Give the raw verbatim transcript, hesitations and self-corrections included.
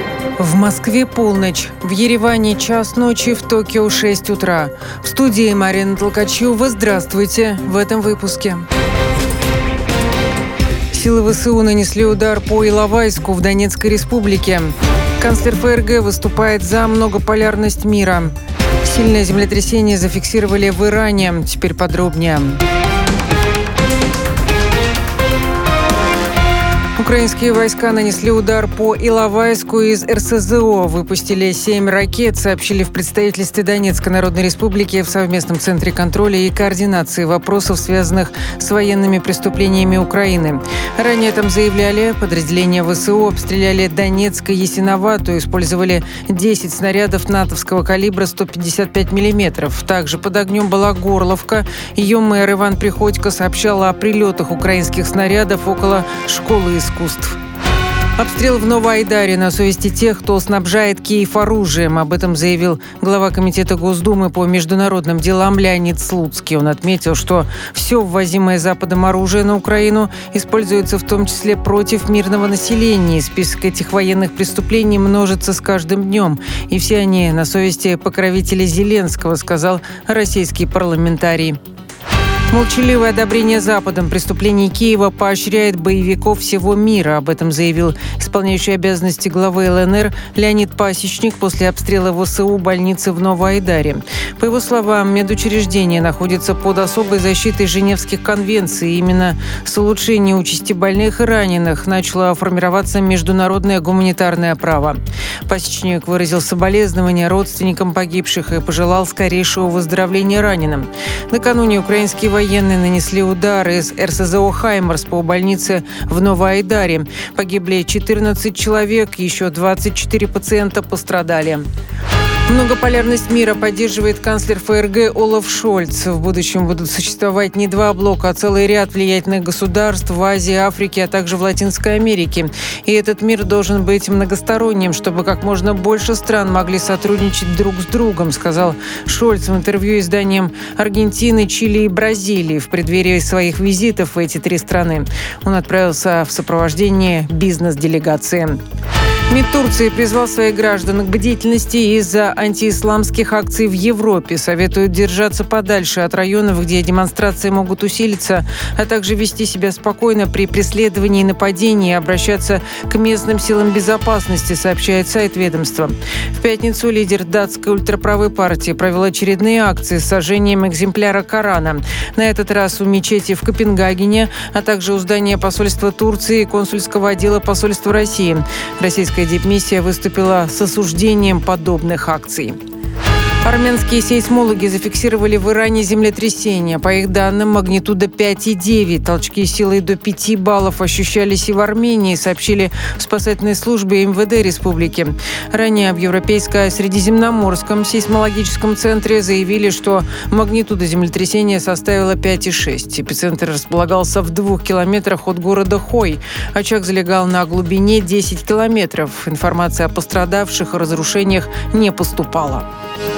В Москве полночь, в Ереване час ночи, в Токио шесть утра. В студии Марина Толкачева. Здравствуйте в этом выпуске. Силы ВСУ нанесли удар по Иловайску в Донецкой республике. Канцлер ФРГ выступает за многополярность мира. Сильное землетрясение зафиксировали в Иране. Теперь подробнее. Украинские войска нанесли удар по Иловайску из эр эс зэ о. Выпустили семь ракет, сообщили в представительстве Донецкой Народной Республики в совместном центре контроля и координации вопросов, связанных с военными преступлениями Украины. Ранее там заявляли, подразделения ВСУ обстреляли Донецк и Ясиновату, использовали десять снарядов натовского калибра сто пятьдесят пять миллиметров. Также под огнем была Горловка. Ее мэр Иван Приходько сообщал о прилетах украинских снарядов около школы искусств. Обстрел в Новоайдаре на совести тех, кто снабжает Киев оружием. Об этом заявил глава Комитета Госдумы по международным делам Леонид Слуцкий. Он отметил, что все ввозимое Западом оружие на Украину используется в том числе против мирного населения. Список этих военных преступлений множится с каждым днем. И все они на совести покровителей Зеленского, сказал российский парламентарий. Молчаливое одобрение Западом преступлений Киева поощряет боевиков всего мира. Об этом заявил исполняющий обязанности главы эл эн эр Леонид Пасечник после обстрела ВСУ больницы в Новоайдаре. По его словам, медучреждение находится под особой защитой Женевских конвенций. И именно с улучшением участи больных и раненых начало формироваться международное гуманитарное право. Пасечник выразил соболезнования родственникам погибших и пожелал скорейшего выздоровления раненым. Накануне украинские военные Военные нанесли удар из эр эс зэ о «Хаймарс» по больнице в Новоайдаре. Погибли четырнадцать человек, еще двадцать четыре пациента пострадали. Многополярность мира поддерживает канцлер ФРГ Олаф Шольц. В будущем будут существовать не два блока, а целый ряд влиятельных государств в Азии, Африке, а также в Латинской Америке. И этот мир должен быть многосторонним, чтобы как можно больше стран могли сотрудничать друг с другом, сказал Шольц в интервью изданиям Аргентины, Чили и Бразилии в преддверии своих визитов в эти три страны. Он отправился в сопровождении бизнес-делегации. МИД Турции призвал своих граждан к бдительности из-за антиисламских акций в Европе. Советуют держаться подальше от районов, где демонстрации могут усилиться, а также вести себя спокойно при преследовании и нападении и обращаться к местным силам безопасности, сообщает сайт ведомства. В пятницу лидер датской ультраправой партии провел очередные акции с сожжением экземпляра Корана. На этот раз у мечети в Копенгагене, а также у здания посольства Турции и консульского отдела посольства России. Российская дипмиссия выступила с осуждением подобных акций. Армянские сейсмологи зафиксировали в Иране землетрясение. По их данным, магнитуда пять и девять. Толчки силой до пяти баллов ощущались и в Армении, сообщили в спасательной службе эм вэ дэ республики. Ранее в Европейско-Средиземноморском сейсмологическом центре заявили, что магнитуда землетрясения составила пять и шесть. Эпицентр располагался в двух километрах от города Хой. Очаг залегал на глубине десять километров. Информация о пострадавших и разрушениях не поступала.